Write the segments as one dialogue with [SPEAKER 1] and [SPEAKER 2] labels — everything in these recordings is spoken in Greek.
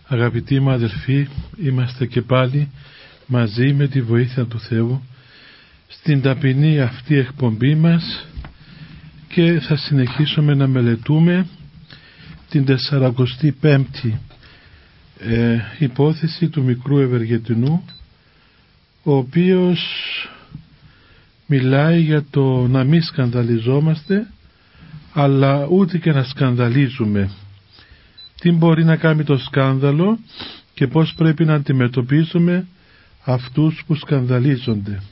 [SPEAKER 1] Αγαπητοί μου αδελφοί, είμαστε και πάλι μαζί με τη βοήθεια του Θεού στην ταπεινή αυτή εκπομπή μας και θα συνεχίσουμε να μελετούμε την 45η υπόθεση του μικρού Ευεργετινού, ο οποίος μιλάει για το να μην σκανδαλιζόμαστε, αλλά ούτε και να σκανδαλίζουμε. Τι μπορεί να κάνει το σκάνδαλο και πώς πρέπει να αντιμετωπίζουμε αυτούς που σκανδαλίζονται.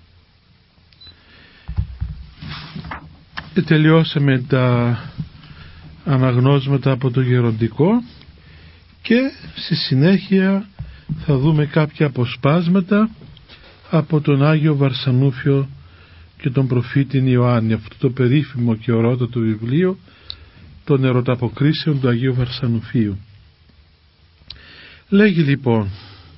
[SPEAKER 1] Τελειώσαμε τα αναγνώσματα από το γεροντικό και στη συνέχεια θα δούμε κάποια αποσπάσματα από τον Άγιο Βαρσανούφιο και τον προφήτην Ιωάννη, αυτό το περίφημο και ορότατο βιβλίο των ερωταποκρίσεων του Αγίου Βαρσανουφίου. Λέγει λοιπόν: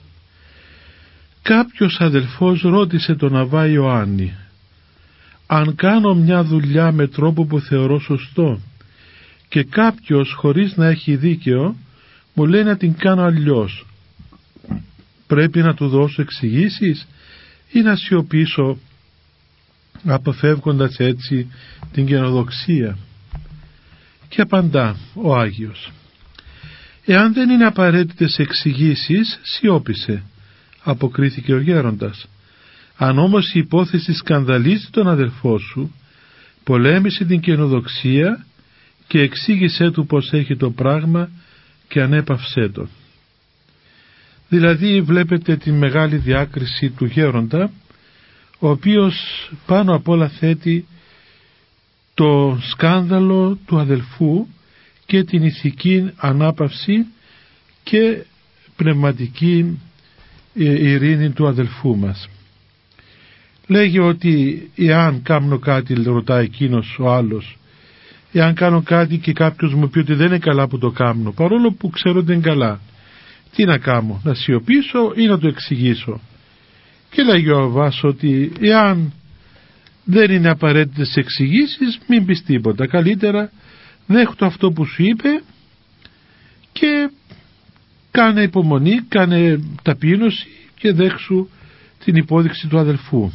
[SPEAKER 1] κάποιος αδελφός ρώτησε τον Αββά Ιωάννη, αν κάνω μια δουλειά με τρόπο που θεωρώ σωστό και κάποιος χωρίς να έχει δίκαιο μου λέει να την κάνω αλλιώς, πρέπει να του δώσω εξηγήσεις ή να σιωπήσω, αποφεύγοντας έτσι την καινοδοξία? Και απαντά ο Άγιος: εάν δεν είναι απαραίτητες εξηγήσεις, σιώπησε, αποκρίθηκε ο γέροντας. Αν όμως η υπόθεση σκανδαλίζει τον αδελφό σου, πολέμησε την καινοδοξία και εξήγησέ του πως έχει το πράγμα και ανέπαυσέ το. Δηλαδή βλέπετε τη μεγάλη διάκριση του γέροντα, ο οποίος πάνω απ' όλα θέτει το σκάνδαλο του αδελφού και την ηθική ανάπαυση και πνευματική ειρήνη του αδελφού μας. Λέγει ότι εάν κάνω κάτι, ρωτάει εκείνος ο άλλος, εάν κάνω κάτι και κάποιος μου πει ότι δεν είναι καλά που το κάνω, παρόλο που ξέρω ότι είναι καλά, τι να κάνω, να σιωπήσω ή να το εξηγήσω? Και λέγει ο Αββάς ότι εάν δεν είναι απαραίτητες εξηγήσεις, μην πεις τίποτα, καλύτερα δέχτω αυτό που σου είπε και κάνε υπομονή, κάνε ταπείνωση και δέχσου την υπόδειξη του αδελφού.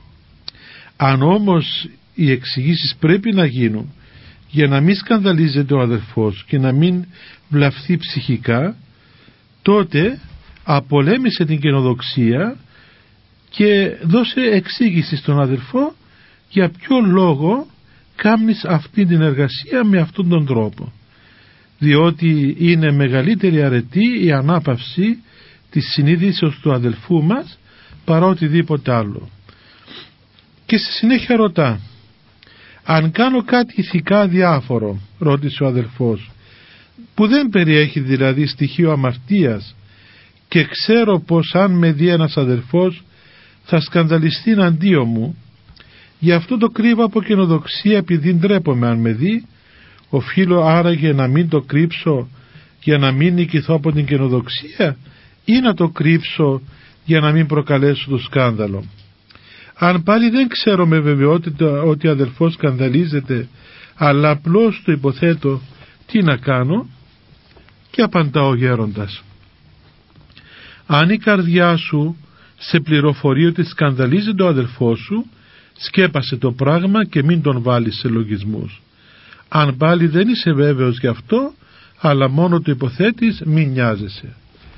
[SPEAKER 1] Αν όμως οι εξηγήσεις πρέπει να γίνουν για να μην σκανδαλίζεται ο αδελφός και να μην βλαφθεί ψυχικά, τότε απολέμησε την καινοδοξία και δώσε εξήγηση στον αδελφό για ποιο λόγο κάνεις αυτή την εργασία με αυτόν τον τρόπο, διότι είναι μεγαλύτερη αρετή η ανάπαυση της συνείδησης του αδελφού μας παρά οτιδήποτε άλλο. Και στη συνέχεια ρωτά: αν κάνω κάτι ηθικά διάφορο, ρώτησε ο αδελφός, που δεν περιέχει δηλαδή στοιχείο αμαρτίας, και ξέρω πως αν με δει ένας αδελφός θα σκανδαλιστεί εναντίον μου, γι' αυτό το κρύβω από καινοδοξία, επειδή ντρέπομαι αν με δει, οφείλω άραγε να μην το κρύψω για να μην νικηθώ από την καινοδοξία, ή να το κρύψω για να μην προκαλέσω το σκάνδαλο? Αν πάλι δεν ξέρω με βεβαιότητα ότι ο αδελφός σκανδαλίζεται, αλλά απλώς το υποθέτω, τι να κάνω? Και απαντά ο γέροντας: αν η καρδιά σου σε πληροφορεί ότι σκανδαλίζεται ο αδελφός σου, σκέπασε το πράγμα και μην τον βάλεις σε λογισμούς. Αν πάλι δεν είσαι βέβαιος γι' αυτό, αλλά μόνο το υποθέτεις, μην νοιάζεσαι.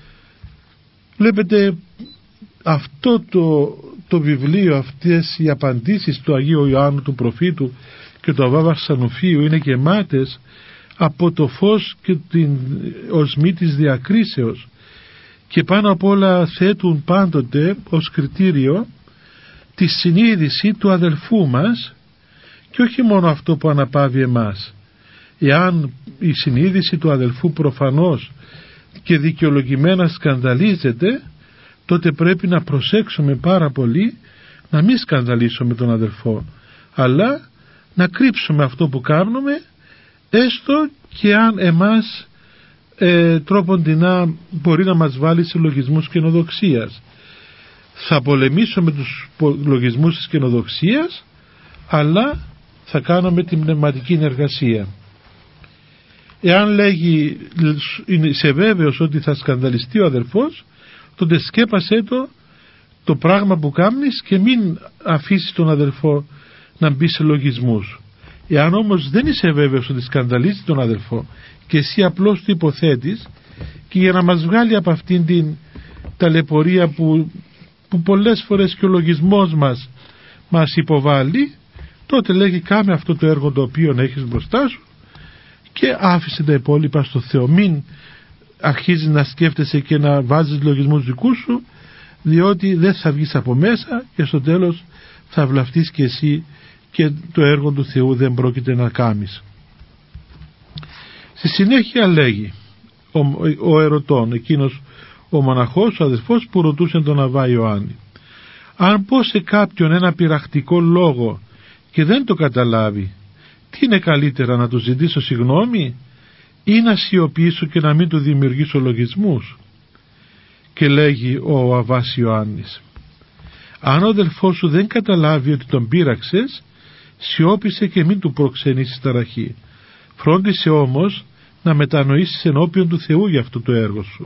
[SPEAKER 1] Βλέπετε, αυτό το βιβλίο, αυτές οι απαντήσεις του Αγίου Ιωάννου του προφήτου και του Αββά Βαρσανουφίου είναι γεμάτες από το φως και την οσμή της διακρίσεως, και πάνω απ' όλα θέτουν πάντοτε ως κριτήριο τη συνείδηση του αδελφού μας και όχι μόνο αυτό που αναπαύει εμάς. Εάν η συνείδηση του αδελφού προφανώς και δικαιολογημένα σκανδαλίζεται, τότε πρέπει να προσέξουμε πάρα πολύ να μην σκανδαλίσουμε τον αδελφό, αλλά να κρύψουμε αυτό που κάνουμε, έστω και αν εμάς τρόποντινά μπορεί να μας βάλει σε λογισμούς καινοδοξίας. Θα πολεμήσουμε τους λογισμούς της καινοδοξίας, αλλά θα κάνουμε την πνευματική εργασία. Εάν λέγει είσαι βέβαιος ότι θα σκανδαλιστεί ο αδελφός, τότε σκέπασέ το πράγμα που κάνεις και μην αφήσεις τον αδελφό να μπει σε λογισμούς. Εάν όμως δεν είσαι βέβαιος ότι σκανδαλίζει τον αδελφό και εσύ απλώς το υποθέτεις, και για να μας βγάλει από αυτήν την ταλαιπωρία που πολλές φορές και ο λογισμός μας υποβάλλει, τότε λέγει κάμε αυτό το έργο το οποίο έχεις μπροστά σου και άφησε τα υπόλοιπα στο Θεό. Μην αρχίζεις να σκέφτεσαι και να βάζεις λογισμούς δικούς σου, διότι δεν θα βγεις από μέσα και στο τέλος θα βλαφτείς και εσύ και το έργο του Θεού δεν πρόκειται να κάνεις. Στη συνέχεια λέγει ο ερωτών, εκείνος ο μοναχός, ο αδελφός που ρωτούσε τον Αββά Ιωάννη, αν πω σε κάποιον ένα πειραχτικό λόγο και δεν το καταλάβει, τι είναι καλύτερα, να του ζητήσω συγγνώμη ή να σιωπήσω και να μην του δημιουργήσω λογισμούς? Και λέγει ο Αββάς Ιωάννης, αν ο αδελφός σου δεν καταλάβει ότι τον πείραξες, σιώπησε και μην του προξενήσεις ταραχή. Φρόντισε όμως να μετανοήσεις ενώπιον του Θεού για αυτό το έργο σου.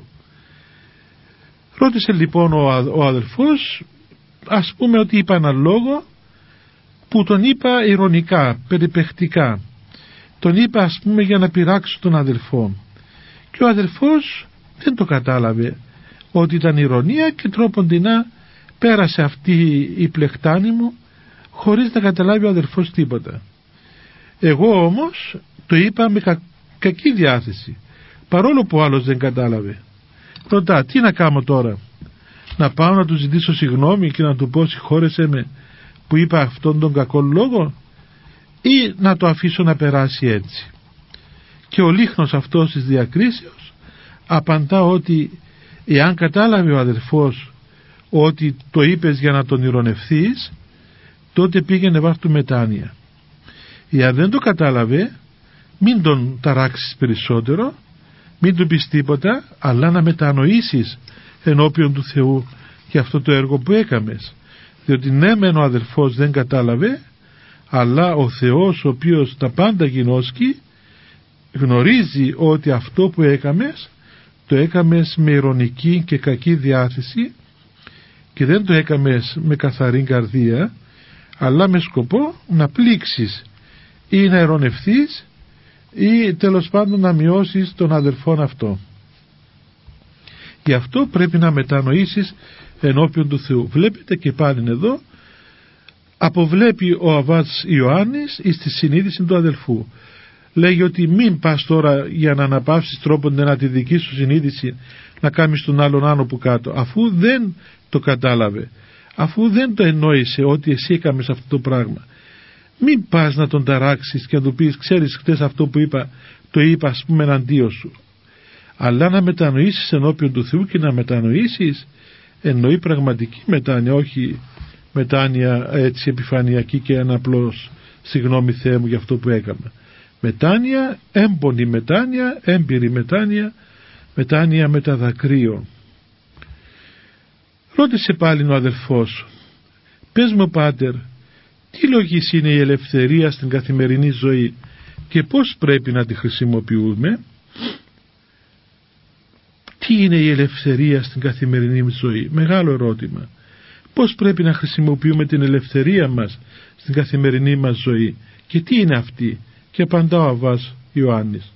[SPEAKER 1] Ρώτησε λοιπόν ο αδελφός, ας πούμε ότι είπα ένα λόγο που τον είπα ειρωνικά, περιπαιχτικά. Τον είπα ας πούμε για να πειράξω τον αδελφό. Και ο αδελφός δεν το κατάλαβε ότι ήταν ειρωνία και τρόποντινά πέρασε αυτή η πλεκτάνη μου χωρίς να καταλάβει ο αδελφός τίποτα. Εγώ όμως το είπα με κακή διάθεση, παρόλο που ο άλλος δεν κατάλαβε. Ρωτά, τι να κάνω τώρα? Να πάω να του ζητήσω συγγνώμη και να του πω συγχώρεσέ με που είπα αυτόν τον κακό λόγο, ή να το αφήσω να περάσει έτσι? Και ο λίχνος αυτός της διακρίσεως απαντά ότι εάν κατάλαβε ο αδελφός ότι το είπες για να τον ειρωνευθείς, τότε πήγαινε βάρ' του μετάνοια. Εάν δεν το κατάλαβε, μην τον ταράξεις περισσότερο, μην του πεις τίποτα, αλλά να μετανοήσεις ενώπιον του Θεού για αυτό το έργο που έκαμες. Διότι ναι μεν ο αδελφός δεν κατάλαβε, αλλά ο Θεός ο οποίος τα πάντα γινώσκει γνωρίζει ότι αυτό που έκαμες το έκαμες με ειρωνική και κακή διάθεση και δεν το έκαμες με καθαρή καρδία, αλλά με σκοπό να πλήξεις ή να ειρωνευθείς ή τέλος πάντων να μειώσεις τον αδελφόν αυτό. Γι' αυτό πρέπει να μετανοήσεις ενώπιον του Θεού. Βλέπετε και πάλι εδώ αποβλέπει ο Αββάς Ιωάννης εις τη συνείδηση του αδελφού. Λέγει ότι μην πας τώρα για να αναπαύσεις τρόπον να τη δική σου συνείδηση να κάνεις τον άλλον άνω που κάτω, αφού δεν το κατάλαβε, αφού δεν το εννόησε ότι εσύ έκαμες αυτό το πράγμα. Μην πας να τον ταράξεις και να του πεις ξέρεις χτες αυτό που είπα το είπα ας πούμε εναντίον σου, αλλά να μετανοήσεις ενώπιον του Θεού. Και να μετανοήσεις εννοεί πραγματική μετάνοια, όχι μετάνοια έτσι επιφανειακή και ένα απλώς συγγνώμη Θεέ μου για αυτό που έκανα. Μετάνοια, έμπονη μετάνοια, έμπειρη μετάνοια, μετάνοια με τα δακρύο. Ρώτησε πάλι ο αδελφός, πες μου πάτερ, τι λογής είναι η ελευθερία στην καθημερινή ζωή και πώς πρέπει να τη χρησιμοποιούμε? Τι είναι η ελευθερία στην καθημερινή ζωή? Μεγάλο ερώτημα. Πώς πρέπει να χρησιμοποιούμε την ελευθερία μας στην καθημερινή μας ζωή και τι είναι αυτή? Και απαντά ο Αββάς Ιωάννης.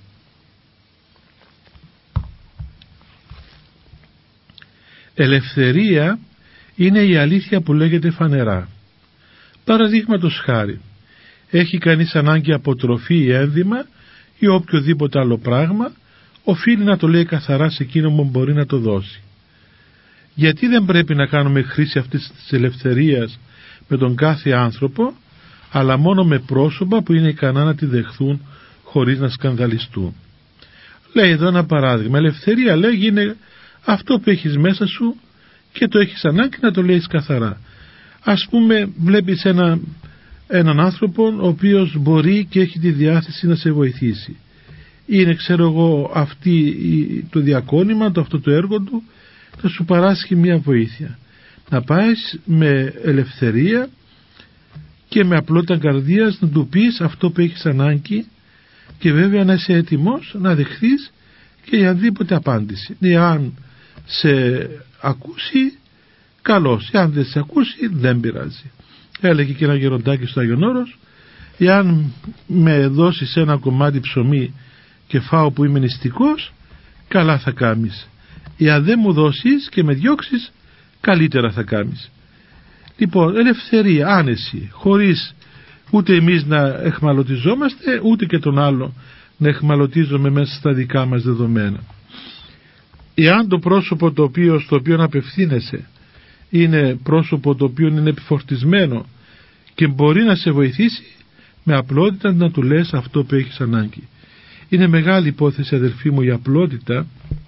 [SPEAKER 1] Ελευθερία είναι η αλήθεια που λέγεται φανερά. Παραδείγματος χάρη, έχει κανείς ανάγκη από τροφή ή ένδυμα ή οποιοδήποτε άλλο πράγμα, οφείλει να το λέει καθαρά σε εκείνο που μπορεί να το δώσει. Γιατί δεν πρέπει να κάνουμε χρήση αυτής της ελευθερίας με τον κάθε άνθρωπο, αλλά μόνο με πρόσωπα που είναι ικανά να τη δεχθούν χωρίς να σκανδαλιστούν? Λέει εδώ ένα παράδειγμα. Ελευθερία λέγει είναι αυτό που έχεις μέσα σου και το έχεις ανάγκη να το λέεις καθαρά. Ας πούμε βλέπεις έναν άνθρωπο ο οποίος μπορεί και έχει τη διάθεση να σε βοηθήσει. Είναι ξέρω εγώ αυτή το διακόνημα, αυτό το έργο του, θα σου παράσχει μια βοήθεια. Να πάεις με ελευθερία και με απλότητα καρδίας να του πεις αυτό που έχεις ανάγκη και βέβαια να είσαι έτοιμος να δεχθείς και για οποιαδήποτε απάντηση. Εάν σε ακούσει, καλώς, εάν δεν σε ακούσει, δεν πειράζει. Έλεγε και ένα γεροντάκι στο Άγιον Όρος, εάν με δώσεις ένα κομμάτι ψωμί και φάω που είμαι νηστικός, καλά θα κάνεις. Εάν δεν μου δώσεις και με διώξεις, καλύτερα θα κάνεις. Λοιπόν, ελευθερία, άνεση, χωρίς ούτε εμείς να εχμαλωτιζόμαστε, ούτε και τον άλλο να εχμαλωτίζουμε μέσα στα δικά μας δεδομένα. Εάν το πρόσωπο στο οποίο απευθύνεσαι είναι πρόσωπο το οποίο είναι επιφορτισμένο και μπορεί να σε βοηθήσει, με απλότητα να του λες αυτό που έχεις ανάγκη. Είναι μεγάλη υπόθεση, αδελφοί μου, η απλότητα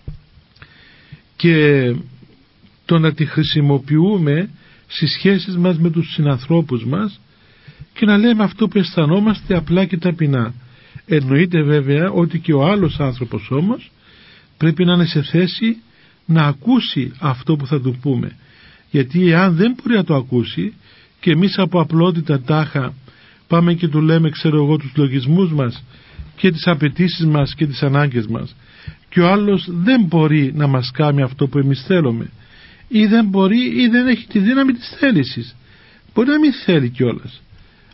[SPEAKER 1] και το να τη χρησιμοποιούμε στις σχέσεις μας με τους συνανθρώπους μας και να λέμε αυτό που αισθανόμαστε απλά και ταπεινά. Εννοείται βέβαια ότι και ο άλλος άνθρωπος όμως πρέπει να είναι σε θέση να ακούσει αυτό που θα του πούμε, γιατί εάν δεν μπορεί να το ακούσει και εμείς από απλότητα τάχα πάμε και του λέμε, ξέρω εγώ, τους λογισμούς μας και τις απαιτήσεις μας και τις ανάγκες μας, και ο άλλος δεν μπορεί να μας κάνει αυτό που εμείς θέλουμε, ή δεν μπορεί ή δεν έχει τη δύναμη της θέλησης, μπορεί να μην θέλει κιόλας.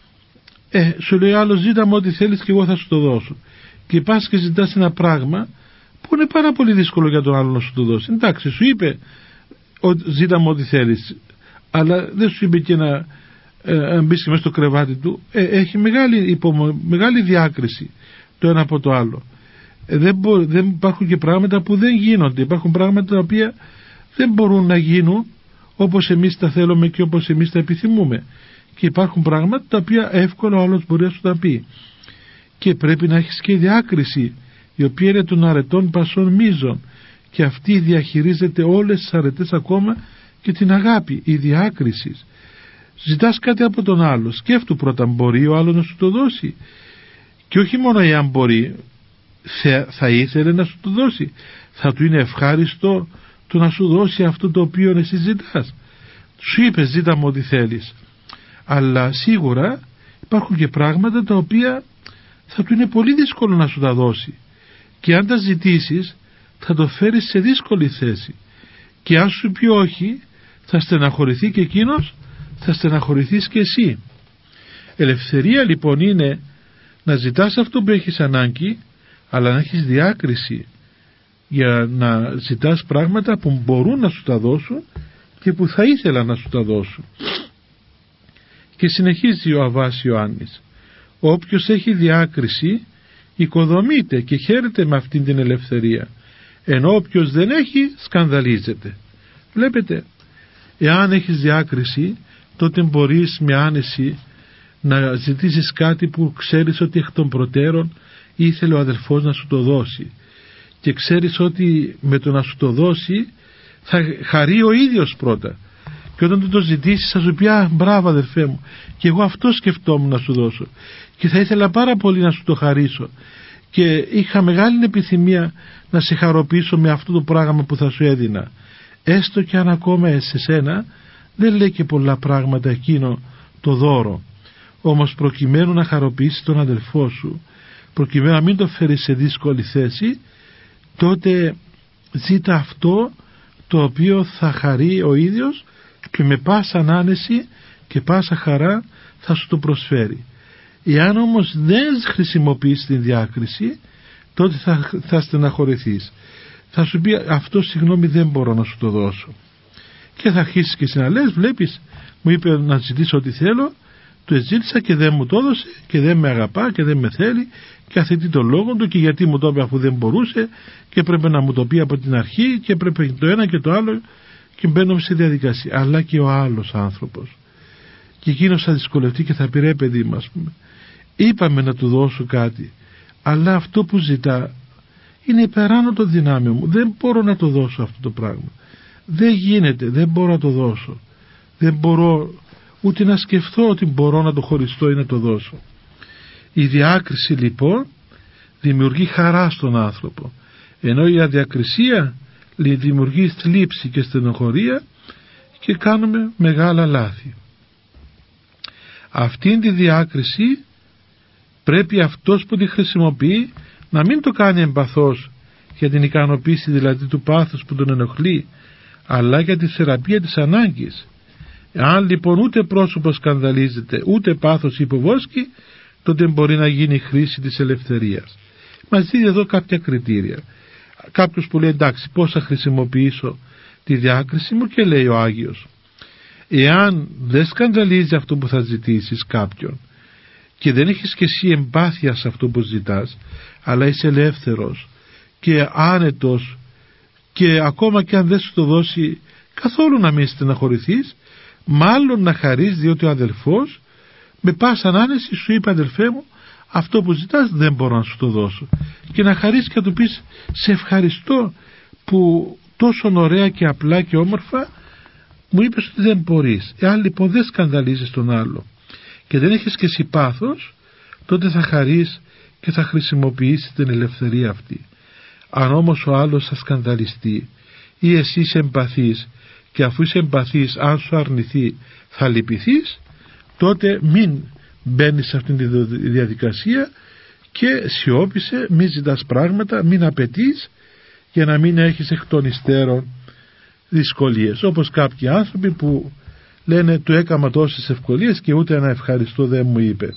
[SPEAKER 1] Σου λέει άλλος, ζήτα μου ό,τι θέλεις και εγώ θα σου το δώσω, και πας και ζητάς ένα πράγμα που είναι πάρα πολύ δύσκολο για τον άλλο να σου το δώσει. Εντάξει, σου είπε ζήτα μου ό,τι θέλεις, αλλά δεν σου είπε και να μπεις και μέσα στο κρεβάτι του. Έχει μεγάλη διάκριση το ένα από το άλλο. Δεν υπάρχουν και πράγματα που δεν γίνονται. Υπάρχουν πράγματα τα οποία δεν μπορούν να γίνουν όπως εμείς τα θέλουμε και όπως εμείς τα επιθυμούμε, και υπάρχουν πράγματα τα οποία εύκολα ο άλλος μπορεί να σου τα πει, και πρέπει να έχεις και διάκριση η οποία είναι των αρετών πασών μείζων, και αυτή διαχειρίζεται όλες τις αρετές, ακόμα και την αγάπη, η διάκριση. Ζητάς κάτι από τον άλλο, σκέφτου πρώτα, μπορεί ο άλλος να σου το δώσει, και όχι μόνο εάν μπορεί, θα ήθελε να σου το δώσει, θα του είναι ευχάριστο το να σου δώσει αυτό το οποίο εσύ ζητάς. Σου είπε ζήτα μου ό,τι θέλεις, αλλά σίγουρα υπάρχουν και πράγματα τα οποία θα του είναι πολύ δύσκολο να σου τα δώσει, και αν τα ζητήσεις θα το φέρεις σε δύσκολη θέση, και αν σου πει όχι θα στεναχωρηθεί και εκείνος, θα στεναχωρηθείς και εσύ. Ελευθερία λοιπόν είναι να ζητάς αυτό που έχεις ανάγκη, αλλά να έχεις διάκριση για να ζητάς πράγματα που μπορούν να σου τα δώσουν και που θα ήθελα να σου τα δώσουν. Και συνεχίζει ο Αββάς Ιωάννης, όποιος έχει διάκριση οικοδομείται και χαίρεται με αυτήν την ελευθερία, ενώ όποιος δεν έχει σκανδαλίζεται. Βλέπετε, εάν έχεις διάκριση, τότε μπορείς με άνεση να ζητήσεις κάτι που ξέρεις ότι εκ των προτέρων ήθελε ο αδελφός να σου το δώσει, και ξέρεις ότι με το να σου το δώσει θα χαρεί ο ίδιος πρώτα, και όταν το ζητήσεις θα σου πει μπράβο αδελφέ μου, και εγώ αυτό σκεφτόμουν να σου δώσω και θα ήθελα πάρα πολύ να σου το χαρίσω, και είχα μεγάλη επιθυμία να σε χαροποιήσω με αυτό το πράγμα που θα σου έδινα. Έστω και αν ακόμα σε σένα δεν λέει και πολλά πράγματα εκείνο το δώρο, όμως προκειμένου να χαροποιήσεις τον αδελφό σου, προκειμένου να μην το φέρεις σε δύσκολη θέση, τότε ζήτα αυτό το οποίο θα χαρεί ο ίδιος και με πάσα άνεση και πάσα χαρά θα σου το προσφέρει. Εάν όμως δεν χρησιμοποιείς την διάκριση, τότε θα στεναχωρηθείς, θα σου πει αυτό συγγνώμη δεν μπορώ να σου το δώσω, και θα αρχίσεις και εσύ να λες, βλέπεις μου είπε να ζητήσω ό,τι θέλω, του ζήτησα και δεν μου το έδωσε και δεν με αγαπά και δεν με θέλει και αθετεί τον λόγο του, και γιατί μου το είπε αφού δεν μπορούσε, και πρέπει να μου το πει από την αρχή, και πρέπει το ένα και το άλλο, και μπαίνουμε σε διαδικασία. Αλλά και ο άλλος άνθρωπος, και εκείνος θα δυσκολευτεί και θα πει ρε παιδί μας, είπαμε να του δώσω κάτι, αλλά αυτό που ζητά είναι υπεράνω το δυνάμιο μου, δεν μπορώ να το δώσω αυτό το πράγμα, δεν γίνεται, δεν μπορώ να το δώσω, δεν μπορώ ούτε να σκεφτώ ότι μπορώ να το χωριστώ ή να το δώσω. Η διάκριση λοιπόν δημιουργεί χαρά στον άνθρωπο, ενώ η αδιακρισία δημιουργεί θλίψη και στενοχωρία, και κάνουμε μεγάλα λάθη. Αυτήν τη διάκριση πρέπει αυτός που τη χρησιμοποιεί να μην το κάνει εμπαθώς για την ικανοποίηση δηλαδή του πάθους που τον ενοχλεί, αλλά για τη θεραπεία της ανάγκης. Αν λοιπόν ούτε πρόσωπο σκανδαλίζεται ούτε πάθος υποβόσκει, τότε μπορεί να γίνει χρήση της ελευθερίας. Μας δίνει εδώ κάποια κριτήρια. Κάποιος που λέει εντάξει, πώς θα χρησιμοποιήσω τη διάκριση μου, και λέει ο Άγιος, εάν δεν σκανδαλίζει αυτό που θα ζητήσεις κάποιον και δεν έχεις και εσύ εμπάθεια σε αυτό που ζητάς, αλλά είσαι ελεύθερος και άνετος, και ακόμα και αν δεν σου το δώσει καθόλου να μην στεναχωρηθείς, μάλλον να χαρείς, διότι ο αδελφός με πάσα άνεση σου είπε, αδελφέ μου, αυτό που ζητάς δεν μπορώ να σου το δώσω, και να χαρείς και να του πεις σε ευχαριστώ που τόσο ωραία και απλά και όμορφα μου είπες ότι δεν μπορείς. Εάν λοιπόν δεν σκανδαλίζεις τον άλλο και δεν έχεις και εσύ πάθος, τότε θα χαρείς και θα χρησιμοποιήσεις την ελευθερία αυτή. Αν όμως ο άλλος θα σκανδαλιστεί ή εσύ είσαι εμπαθής, και αφού είσαι εμπαθής, αν σου αρνηθεί θα λυπηθείς, τότε μην μπαίνεις σε αυτήν τη διαδικασία και σιώπησε, μην ζητάς πράγματα, μην απαιτείς, για να μην έχεις εκ των υστέρων δυσκολίες. Όπως κάποιοι άνθρωποι που λένε του έκαμα τόσες ευκολίες και ούτε ένα ευχαριστώ δεν μου είπε.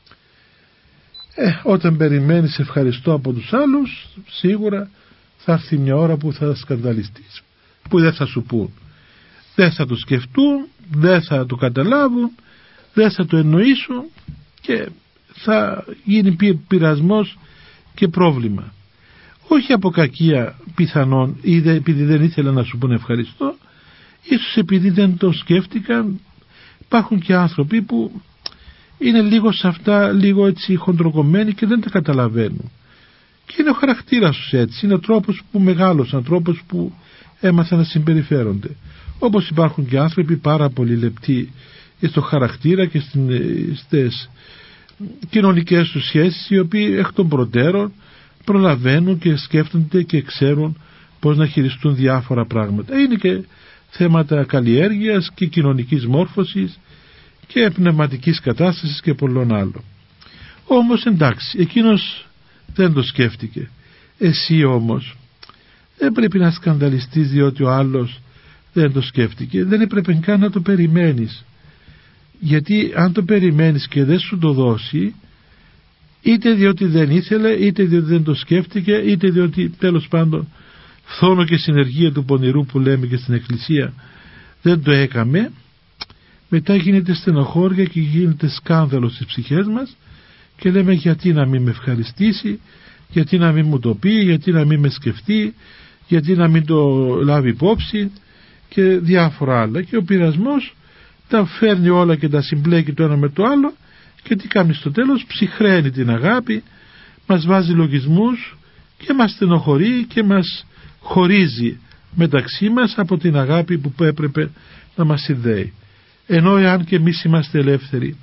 [SPEAKER 1] Όταν περιμένεις ευχαριστώ από τους άλλους, σίγουρα θα έρθει μια ώρα που θα σκανδαλιστείς, που δεν θα σου πούν, δεν θα το σκεφτούν, δεν θα το καταλάβουν, δεν θα το εννοήσουν και θα γίνει πειρασμός και πρόβλημα. Όχι από κακία πιθανόν, ή επειδή δεν ήθελα να σου πούνε ευχαριστώ, ίσως επειδή δεν το σκέφτηκαν. Υπάρχουν και άνθρωποι που είναι λίγο σε αυτά, λίγο έτσι χοντροκομμένοι και δεν τα καταλαβαίνουν, και είναι ο χαρακτήρας τους έτσι, είναι ο τρόπος που μεγάλωσαν, ο τρόπος που έμαθαν να συμπεριφέρονται. Όπως υπάρχουν και άνθρωποι πάρα πολύ λεπτοί στο χαρακτήρα και στις κοινωνικές τους σχέσεις, οι οποίοι εκ των προτέρων προλαβαίνουν και σκέφτονται και ξέρουν πώς να χειριστούν διάφορα πράγματα. Είναι και θέματα καλλιέργειας και κοινωνικής μόρφωσης και πνευματικής κατάστασης και πολλών άλλων. Όμως εντάξει, εκείνος δεν το σκέφτηκε. Εσύ όμως δεν πρέπει να σκανδαλιστείς διότι ο άλλος δεν το σκέφτηκε. Δεν έπρεπε καν να το περιμένεις, γιατί αν το περιμένεις και δεν σου το δώσει, είτε διότι δεν ήθελε, είτε διότι δεν το σκέφτηκε, είτε διότι τέλος πάντων φθόνο και συνεργεία του πονηρού που λέμε και στην εκκλησία δεν το έκαμε, μετά γίνεται στενοχώρια και γίνεται σκάνδαλο στις ψυχές μας και λέμε γιατί να μην με ευχαριστήσει, γιατί να μην μου το πει, γιατί να μην με σκεφτεί, γιατί να μην το λάβει υπόψη και διάφορα άλλα, και ο πειρασμός τα φέρνει όλα και τα συμπλέκει το ένα με το άλλο, και τι κάνει στο τέλος? Ψυχραίνει την αγάπη, μας βάζει λογισμούς και μας στενοχωρεί και μας χωρίζει μεταξύ μας από την αγάπη που έπρεπε να μας συνδέει. Ενώ εάν και εμείς είμαστε ελεύθεροι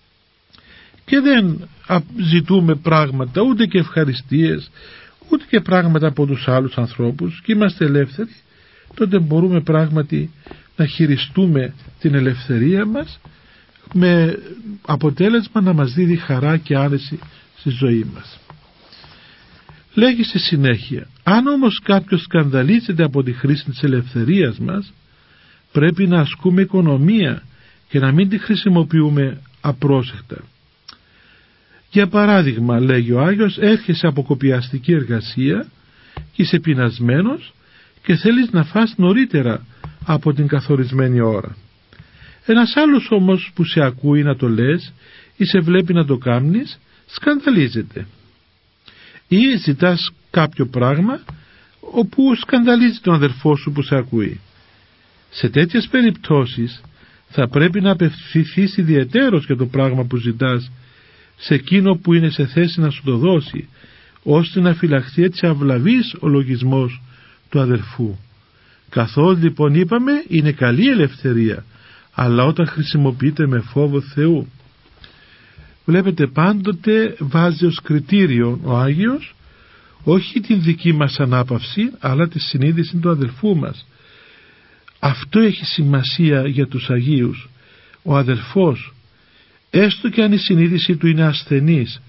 [SPEAKER 1] και δεν ζητούμε πράγματα, ούτε και ευχαριστίες, ούτε και πράγματα από τους άλλους ανθρώπους, και είμαστε ελεύθεροι, τότε μπορούμε πράγματι να χειριστούμε την ελευθερία μας με αποτέλεσμα να μας δίδει χαρά και άνεση στη ζωή μας. Λέγει στη συνέχεια, αν όμως κάποιος σκανδαλίζεται από τη χρήση της ελευθερίας μας, πρέπει να ασκούμε οικονομία και να μην τη χρησιμοποιούμε απρόσεχτα. Για παράδειγμα, λέγει ο Άγιος, έρχεσαι από κοπιαστική εργασία και είσαι πεινασμένος και θέλεις να φας νωρίτερα από την καθορισμένη ώρα. Ένας άλλος όμως που σε ακούει να το λες ή σε βλέπει να το κάνεις, σκανδαλίζεται. Ή ζητάς κάποιο πράγμα όπου σκανδαλίζει τον αδερφό σου που σε ακούει. Σε τέτοιες περιπτώσεις θα πρέπει να απευθυνθείς ιδιαιτέρως για το πράγμα που ζητάς σε εκείνο που είναι σε θέση να σου το δώσει, ώστε να φυλαχθεί έτσι αυλαβής ο λογισμός του αδερφού. Καθώς λοιπόν είπαμε, είναι καλή ελευθερία, αλλά όταν χρησιμοποιείται με φόβο Θεού. Βλέπετε, πάντοτε βάζει ως κριτήριο ο Άγιος όχι την δική μας ανάπαυση, αλλά τη συνείδηση του αδελφού μας. Αυτό έχει σημασία για τους Αγίους. Ο αδελφός, έστω και αν η συνείδηση του είναι ασθενής,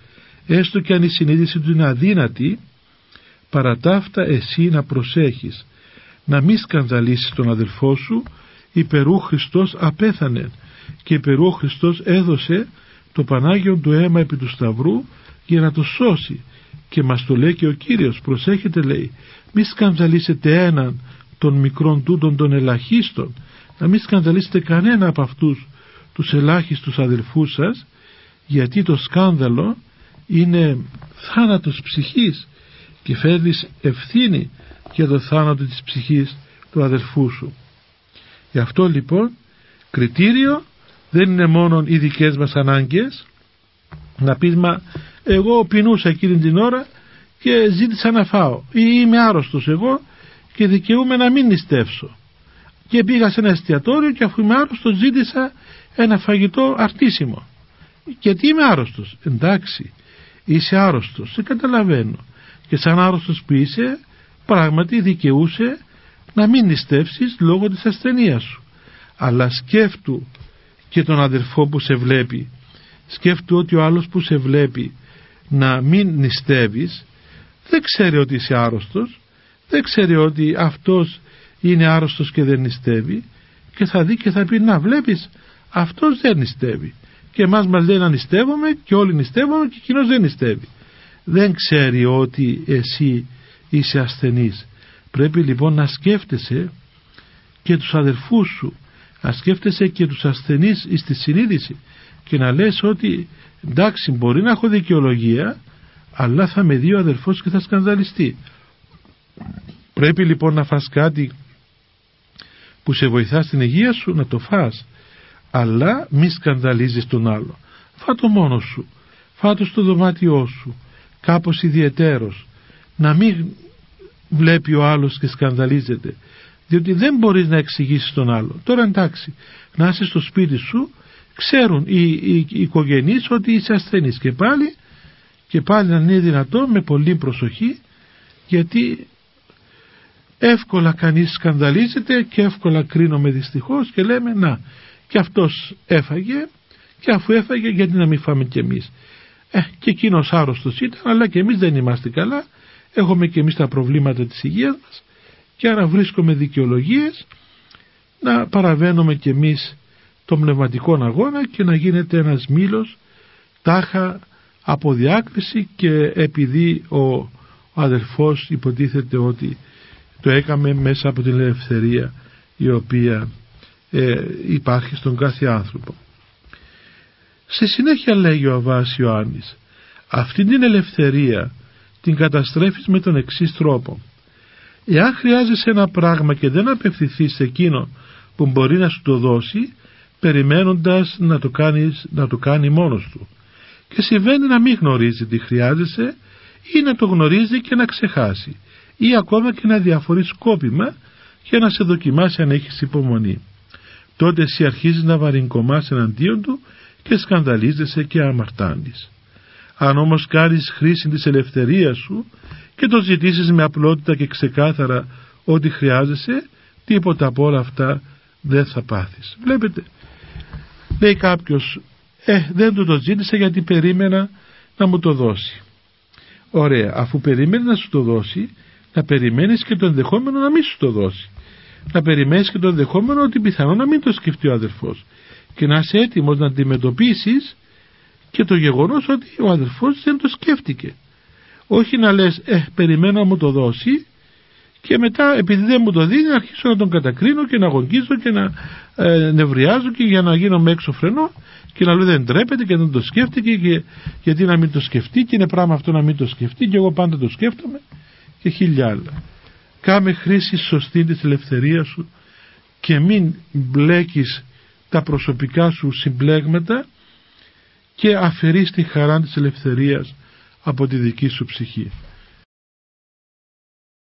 [SPEAKER 1] έστω και αν η συνείδηση του είναι αδύνατη, παρά τα αυτά εσύ να προσέχεις να μη σκανδαλίσεις τον αδελφό σου. Υπερού Χριστός απέθανε και υπερού Χριστός έδωσε το Πανάγιον του αίμα επί του Σταυρού για να το σώσει, και μας το λέει και ο Κύριος. Προσέχετε, λέει, μη σκανδαλίσετε έναν των μικρών τούτων των ελαχίστων, να μη σκανδαλίσετε κανένα από αυτούς τους ελάχιστους αδελφούς σας, γιατί το σκάνδαλο είναι θάνατος ψυχής και φέρνεις ευθύνη για το θάνατο της ψυχής του αδελφού σου. Γι' αυτό λοιπόν κριτήριο δεν είναι μόνο οι δικές μας ανάγκες, να πεις μα εγώ πεινούσα εκείνη την ώρα και ζήτησα να φάω, ή είμαι άρρωστος εγώ και δικαιούμαι να μην νηστεύσω και πήγα σε ένα εστιατόριο και αφού είμαι άρρωστος ζήτησα ένα φαγητό αρτίσιμο γιατί είμαι άρρωστος. Εντάξει, είσαι άρρωστος, σε καταλαβαίνω, και σαν άρρωστος που είσαι πράγματι δικαιούσε να μην νηστεύσεις λόγω της ασθενείας σου, αλλά σκέφτου και τον αδελφό που σε βλέπει, σκέφτου ότι ο άλλος που σε βλέπει να μην νηστεύεις δεν ξέρει ότι είσαι άρρωστος, δεν ξέρει ότι αυτός είναι άρρωστος και δεν νηστεύει, και θα δει και θα πει να βλέπεις, αυτός δεν νηστεύει και εμάς μας λέει να νηστεύουμε και όλοι νηστεύουμε και εκείνος δεν νηστεύει. Δεν ξέρει ότι εσύ είσαι ασθενής. Πρέπει λοιπόν να σκέφτεσαι και τους αδελφούς σου, να σκέφτεσαι και τους ασθενείς στη συνείδηση και να λες ότι εντάξει, μπορεί να έχω δικαιολογία, αλλά θα με δει ο αδελφός και θα σκανδαλιστεί. Πρέπει λοιπόν να φας κάτι που σε βοηθά στην υγεία σου, να το φας, αλλά μη σκανδαλίζεις τον άλλο. Φά το μόνος σου, φά το στο δωμάτιό σου, κάπως ιδιαιτέρως, να μην βλέπει ο άλλος και σκανδαλίζεται, διότι δεν μπορείς να εξηγήσεις τον άλλο. Τώρα εντάξει, να είσαι στο σπίτι σου, ξέρουν οι οικογενείς ότι είσαι ασθενής, και πάλι να είναι δυνατόν με πολύ προσοχή, γιατί εύκολα κανείς σκανδαλίζεται και εύκολα κρίνουμε δυστυχώς και λέμε να, και αυτός έφαγε και αφού έφαγε γιατί να μην φάμε κι εμείς. Και εκείνος άρρωστος ήταν, αλλά και εμείς δεν είμαστε καλά, έχουμε και εμείς τα προβλήματα της υγείας μας, και άρα βρίσκουμε δικαιολογίες να παραβαίνουμε κι εμείς τον πνευματικό αγώνα και να γίνεται ένας μήλος τάχα από διάκριση, και επειδή ο αδελφός υποτίθεται ότι το έκαμε μέσα από την ελευθερία η οποία υπάρχει στον κάθε άνθρωπο. Σε συνέχεια λέγει ο Αββάς Ιωάννης, αυτή την ελευθερία την καταστρέφεις με τον εξής τρόπο. Εάν χρειάζεσαι ένα πράγμα και δεν απευθυνθείς σε εκείνο που μπορεί να σου το δώσει, περιμένοντας να το κάνει μόνος του, και συμβαίνει να μην γνωρίζει τι χρειάζεσαι, ή να το γνωρίζει και να ξεχάσει, ή ακόμα και να διαφορεί σκόπιμα για να σε δοκιμάσει αν έχεις υπομονή. Τότε εσύ αρχίζεις να βαρυγκομάς εναντίον του και σκανδαλίζεσαι και αμαρτάνεις. Αν όμως κάνεις χρήση της ελευθερίας σου και το ζητήσεις με απλότητα και ξεκάθαρα ό,τι χρειάζεσαι, τίποτα από όλα αυτά δεν θα πάθεις. Βλέπετε, λέει κάποιος, δεν του το ζήτησα γιατί περίμενα να μου το δώσει. Ωραία, αφού περίμενε να σου το δώσει, να περιμένεις και το ενδεχόμενο να μην σου το δώσει. Να περιμένεις και το ενδεχόμενο ότι πιθανόν να μην το σκεφτεί ο αδελφός, και να είσαι έτοιμος να αντιμετωπίσεις και το γεγονός ότι ο αδελφός δεν το σκέφτηκε. Όχι να λες περιμένω να μου το δώσει και μετά επειδή δεν μου το δίνει να αρχίσω να τον κατακρίνω και να αγωνίζω και να νευριάζω και για να γίνω με έξω φρενό και να λέω δεν τρέπεται και δεν το σκέφτηκε και γιατί να μην το σκεφτεί και είναι πράγμα αυτό να μην το σκεφτεί και εγώ πάντα το σκέφτομαι και χίλια άλλα. Κάμε χρήση σωστή της ελευθερίας σου και μην μπλέκεις τα προσωπικά σου συμπλέγματα και αφαιρείς τη χαρά της ελευθερίας από τη δική σου ψυχή.